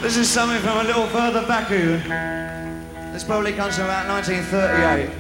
This is something from a little further back even. This probably comes from about 1938.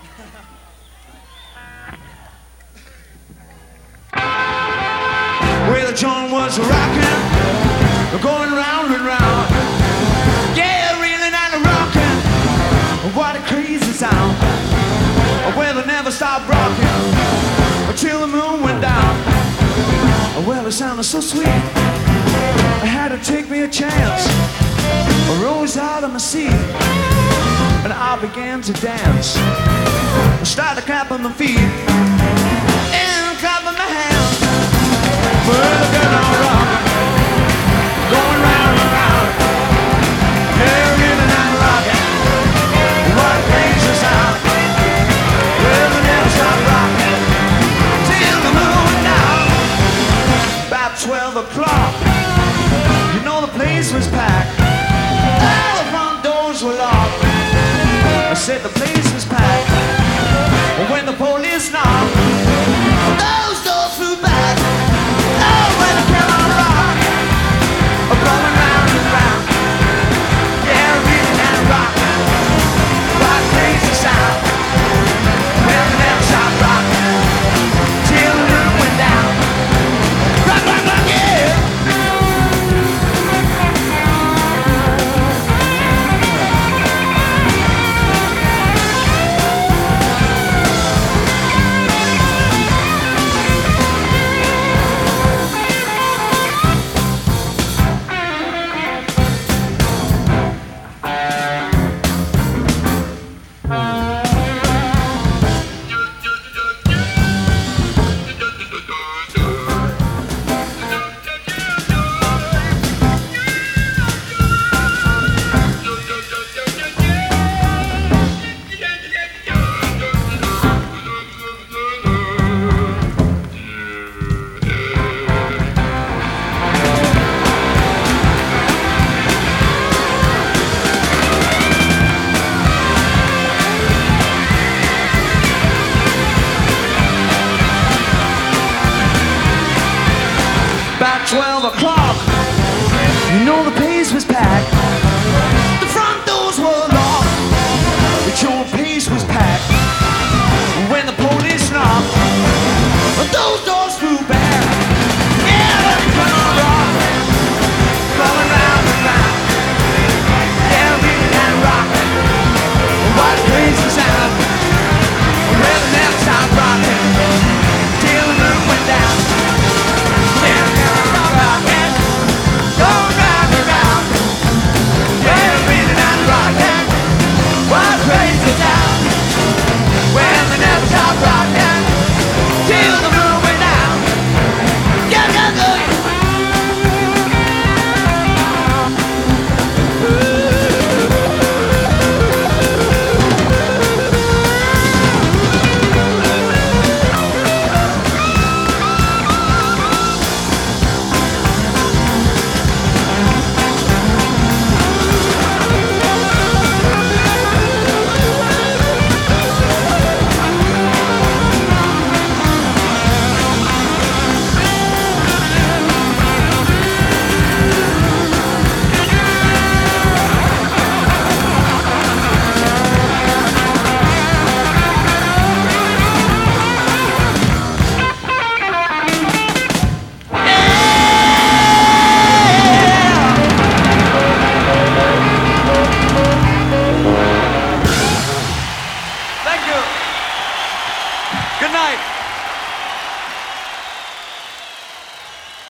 Where the joint was rocking, going round and round. Yeah, reeling and rocking, what a crazy sound. Where they never stopped rocking until the moon went down. Well, it sounded so sweet, I had to take me a chance. I rose out of my seat and I began to dance. I started clapping my feet and clapping my hands. Well, the girl on rocking, going round and round. Yeah, reeling and rocking, what a crazy sound. Well, they never stopped rocking till the moon went down. About 12 o'clock, you know the place was packed. All the front doors were locked. I said the place was packed. When the police knocked, those doors flew back. Oh, when I came on rock, going round and round. Yeah, reeling and rocking, what a crazy sound. Well, they never stopped rocking till the moon went down. Rock, rock, rock, yeah. About 12 o'clock, you know the place was packed. The front doors were locked, but your place was packed. When the police knocked, those doors flew back. Yeah, let me come on rocking, going round and round. Yeah, reeling and rocking, what a crazy sound. Well, they never stopped rocking till the moon went down. Good night.